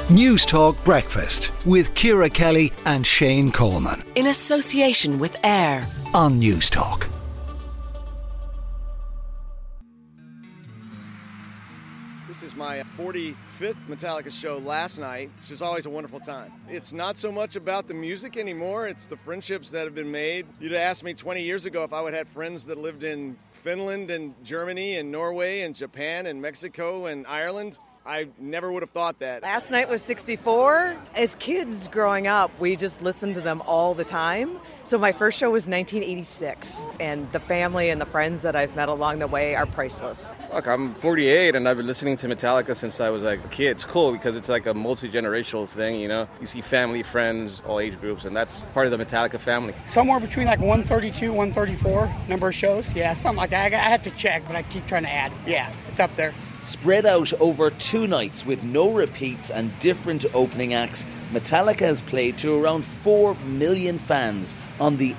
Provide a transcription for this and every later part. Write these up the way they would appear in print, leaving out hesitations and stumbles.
News Talk Breakfast with Ciara Kelly and Shane Coleman. In association with AIR On News Talk. This is my 45th Metallica show last night, which is always a wonderful time. It's not so much about the music anymore, it's the friendships that have been made. You'd have asked me 20 years ago if I would have friends that lived in Finland and Germany and Norway and Japan and Mexico and Ireland. I never would have thought that. Last night was 64. As kids growing up, we just listened to them all the time. So my first show was 1986, and the family and the friends that I've met along the way are priceless. Look, I'm 48, and I've been listening to Metallica since I was like a kid. It's cool because it's like a multi-generational thing, you know? You see family, friends, all age groups, and that's part of the Metallica family. Somewhere between like 132, 134 number of shows. Yeah, something like that. I had to check, but I keep trying to add. Yeah, it's up there. Spread out over 2 nights with no repeats and different opening acts, Metallica has played to around 4 million fans on the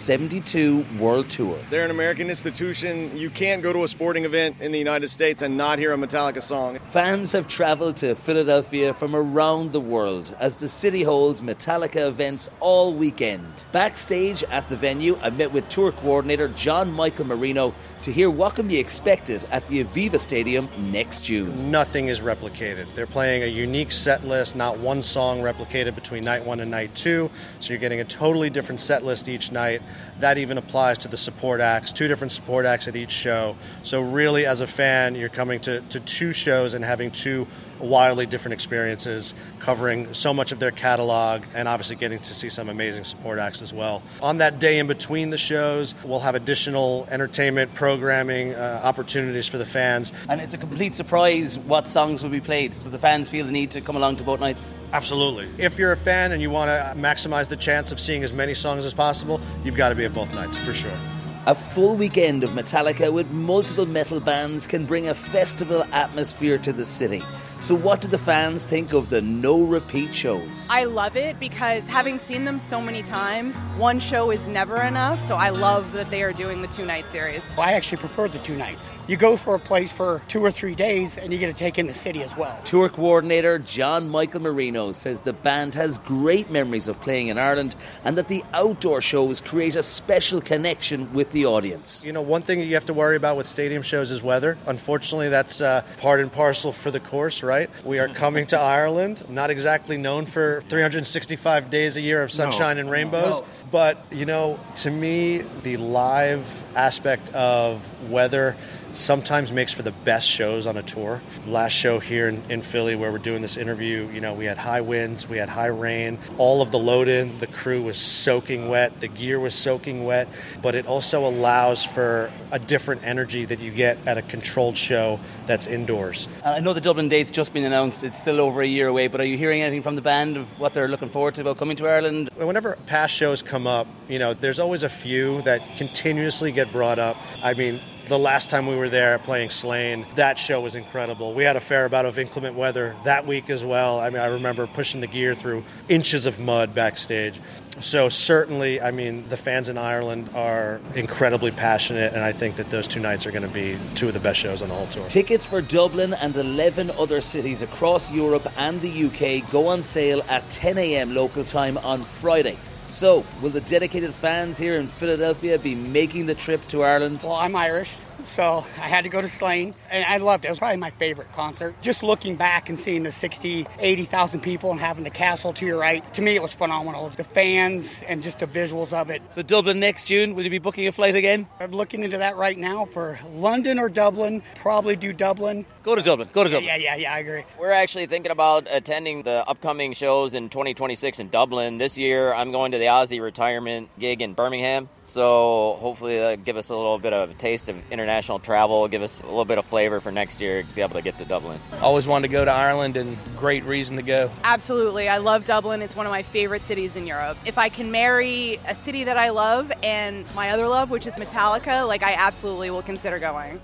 M72 World Tour. They're an American institution. You can't go to a sporting event in the United States and not hear a Metallica song. Fans have travelled to Philadelphia from around the world as the city holds Metallica events all weekend. Backstage at the venue, I met with tour coordinator John Michael Marino to hear what can be expected at the Aviva Stadium next June. Nothing is replicated. They're playing a unique set list, not one song replicated between night 1 and night 2, so you're getting a totally different set list each night. That even applies to the support acts, 2 different support acts at each show. So really, as a fan, you're coming to 2 shows and having 2 wildly different experiences, covering so much of their catalog and obviously getting to see some amazing support acts as well. On that day in between the shows, we'll have additional entertainment programming opportunities for the fans. And it's a complete surprise what songs will be played, so the fans feel the need to come along to both nights. Absolutely. If you're a fan and you want to maximize the chance of seeing as many songs as possible, you've got to be at both nights, for sure. A full weekend of Metallica with multiple metal bands can bring a festival atmosphere to the city. So what do the fans think of the no-repeat shows? I love it because having seen them so many times, one show is never enough, so I love that they are doing the 2-night series. I actually prefer the 2 nights. You go for a place for 2 or 3 days, and you get to take in the city as well. Tour coordinator John Michael Marino says the band has great memories of playing in Ireland and that the outdoor shows create a special connection with the audience. You know, one thing you have to worry about with stadium shows is weather. Unfortunately, that's part and parcel for the course, right? We are coming to Ireland, not exactly known for 365 days a year of sunshine and rainbows. No. But, you know, to me, the live aspect of weather sometimes makes for the best shows on a tour. Last show here in Philly where we're doing this interview, you know, we had high winds, we had high rain. All of the load-in, the crew was soaking wet, the gear was soaking wet, but it also allows for a different energy that you get at a controlled show that's indoors. I know the Dublin date's just been announced. It's still over a year away, but are you hearing anything from the band of what they're looking forward to about coming to Ireland? Whenever past shows come up, you know, there's always a few that continuously get brought up. I mean, the last time we were there playing Slain, that show was incredible. We had a fair bout of inclement weather that week as well. I mean, I remember pushing the gear through inches of mud backstage. So certainly, I mean, the fans in Ireland are incredibly passionate, and I think that those 2 nights are going to be 2 of the best shows on the whole tour. Tickets for Dublin and 11 other cities across Europe and the UK go on sale at 10 a.m. local time on Friday. So, will the dedicated fans here in Philadelphia be making the trip to Ireland? Well, I'm Irish, so I had to go to Slain, and I loved it. It was probably my favorite concert. Just looking back and seeing the 60, 80,000 people and having the castle to your right, to me it was phenomenal. The fans and just the visuals of it. So Dublin next June, will you be booking a flight again? I'm looking into that right now for London or Dublin. Probably do Dublin. Go to Dublin. Yeah, I agree. We're actually thinking about attending the upcoming shows in 2026 in Dublin. This year, I'm going to the Ozzy retirement gig in Birmingham. So hopefully that'll give us a little bit of a taste of international travel, give us a little bit of flavor for next year to be able to get to Dublin. Always wanted to go to Ireland, and great reason to go. Absolutely. I love Dublin. It's one of my favorite cities in Europe. If I can marry a city that I love and my other love, which is Metallica, I absolutely will consider going.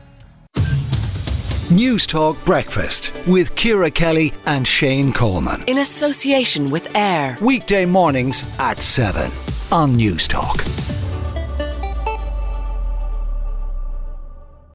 News Talk Breakfast with Ciara Kelly and Shane Coleman. In association with AIR. Weekday mornings at 7 on News Talk.